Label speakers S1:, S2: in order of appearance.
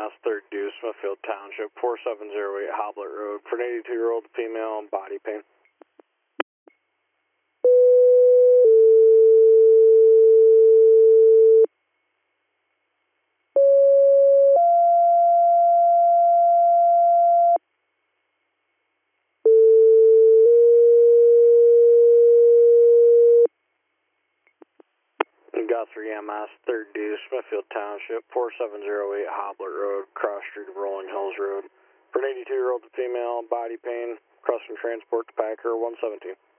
S1: Mass, 3rd Due, Smithfield Township, 4708 Hoblet Road, for an 82-year-old female, body pain. Guthrie, MS, 3rd Due, Smithfield Township, 4708 Hoblet Road, cross street of Rolling Hills Road. For an 82-year-old female, body pain, crossing transport to Packer, 117.